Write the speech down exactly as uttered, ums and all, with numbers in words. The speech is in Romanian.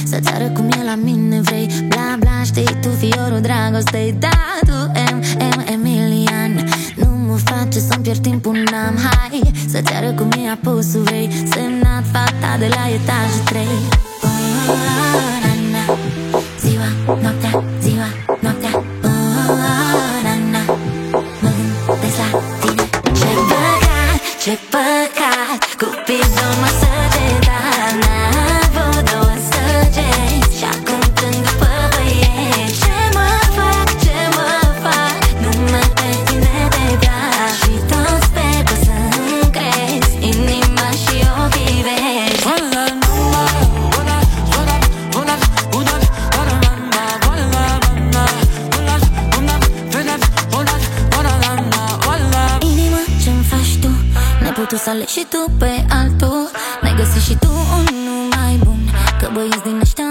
să-ți arăt cum e la mine. Vrei bla bla, știi tu fiorul dragostei. Da, tu M, M, Emilian. Nu mă face să-mi pierd timpul, n-am. Hai, să-ți arăt cum e apusul. Vrei semnat fata de la etajul trei. Oh, na, na. Ziua, noaptea, ziua, noaptea. Oh, na, na. Mă gândesc la tine. Ce păcat, ce păcat, Cupidul m-a săgetat. N-a avut două săgeți și acum plâng după băieți. Ce mă fac, ce mă fac, numai pe tine te plac. Și tot sper că să-mi crezi inima și o vivezi. Inima, ce-mi faci tu? N-ai putut să alegi și tu pe altul. N-ai găsit și tu unul mai bun, că băieți din ăștia